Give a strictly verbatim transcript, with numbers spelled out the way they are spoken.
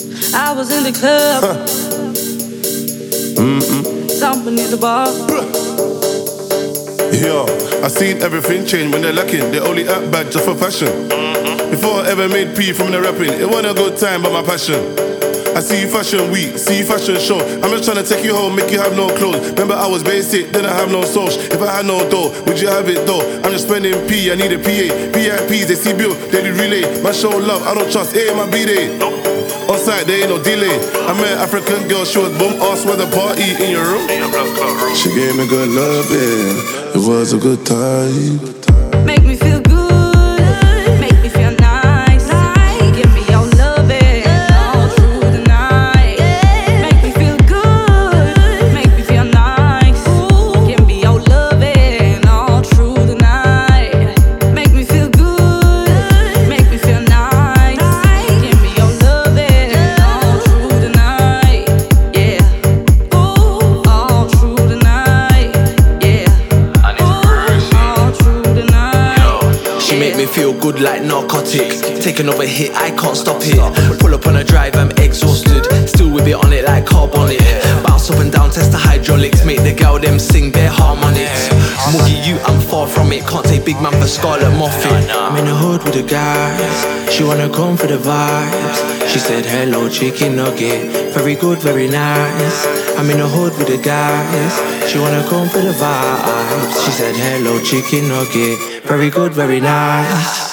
I was in the club, jumping in the bar. Yo, I seen everything change when they're lacking. They only act bad just for fashion. Before I ever made P from the rapping, it wasn't a good time, but my passion. I see you fashion week, see you fashion show. I'm just trying to take you home, make you have no clothes. Remember I was basic, then I have no soul. If I had no dough, would you have it though? I'm just spending P, I need a P A. V I Ps, they see bill, daily relay. My show love, I don't trust, A, my B-day. On site, there ain't no delay. I met an African girl, she was bum ass with a party in your room. She gave me good love, yeah. It was a good time. Make me feel good, make me feel nice. Give me your loving all through the night. Make me feel good, make me feel nice. Give me your loving all through the night. Make me feel good, make me feel nice. Give me your loving all through the night. Yeah, ooh, all through the night. Yeah, all through the night. She make me feel good like narcotics. Taking over hit, I can't stop it. Pull up on a drive, I'm exhausted. Still with it on it like carbonic. Bounce up and down, test the hydraulics. Make the girl them sing their harmonics. Moogie you, I'm far from it. Can't take big man for Scarlet Moffat. I'm in the hood with the guys. She wanna come for the vibes. She said hello chicken nugget. Very good, very nice. I'm in the hood with the guys. She wanna come for the vibes. She said hello chicken nugget. Very good, very nice.